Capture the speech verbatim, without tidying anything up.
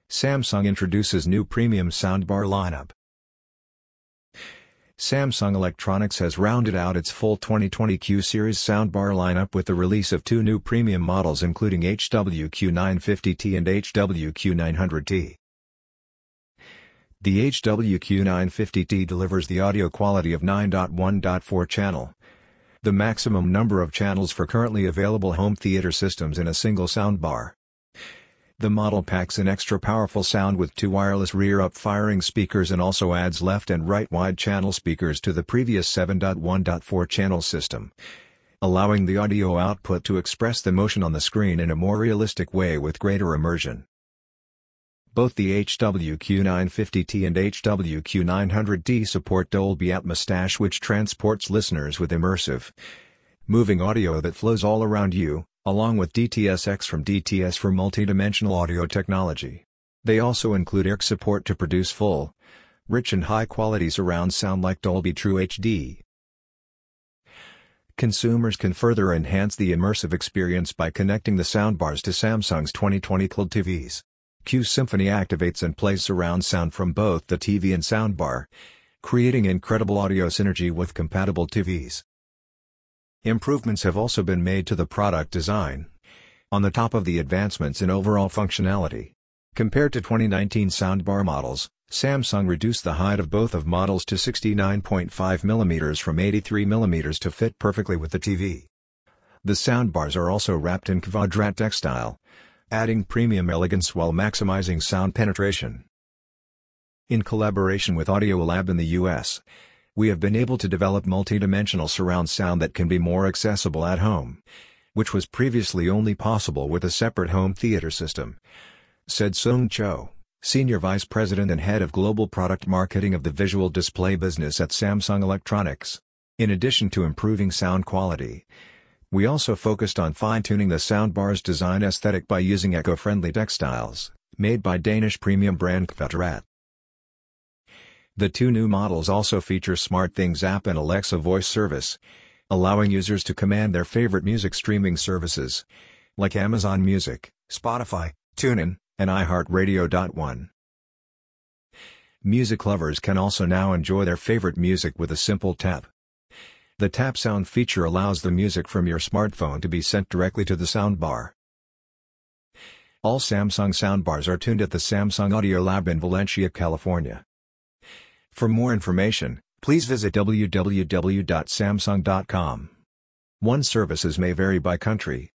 Samsung introduces new premium soundbar lineup. Samsung Electronics has rounded out its full twenty twenty Q series soundbar lineup with the release of two new premium models including H W Q nine fifty T and H W Q nine hundred T. The H W Q nine fifty T delivers the audio quality of nine point one point four channel, the maximum number of channels for currently available home theater systems in a single soundbar. The model packs an extra powerful sound with two wireless rear-up firing speakers and also adds left and right wide channel speakers to the previous seven point one point four channel system, allowing the audio output to express the motion on the screen in a more realistic way with greater immersion. Both the H W Q nine fifty T and H W Q nine hundred T support Dolby Atmos, which transports listeners with immersive, moving audio that flows all around you, along with D T S X from D T S for multidimensional audio technology. They also include E R C support to produce full, rich and high-quality surround sound like Dolby True H D. Consumers can further enhance the immersive experience by connecting the soundbars to Samsung's twenty twenty C L E D T Vs. Q Symphony activates and plays surround sound from both the T V and soundbar, creating incredible audio synergy with compatible T Vs. Improvements have also been made to the product design, on the top of the advancements in overall functionality. Compared to twenty nineteen soundbar models, Samsung reduced the height of both of models to sixty-nine point five millimeters from eighty-three millimeters to fit perfectly with the T V. The soundbars are also wrapped in Quadrat textile, adding premium elegance while maximizing sound penetration. In collaboration with Audiolab in the U S, we have been able to develop multidimensional surround sound that can be more accessible at home, which was previously only possible with a separate home theater system, said Sung Cho, Senior Vice President and Head of Global Product Marketing of the Visual Display Business at Samsung Electronics. In addition to improving sound quality, we also focused on fine-tuning the soundbar's design aesthetic by using eco-friendly textiles, made by Danish premium brand Quadrat. The two new models also feature SmartThings app and Alexa voice service, allowing users to command their favorite music streaming services, like Amazon Music, Spotify, TuneIn, and iHeartRadio. One. Music lovers can also now enjoy their favorite music with a simple tap. The tap sound feature allows the music from your smartphone to be sent directly to the soundbar. All Samsung soundbars are tuned at the Samsung Audiolab in Valencia, California. For more information, please visit w w w dot samsung dot com. One services may vary by country,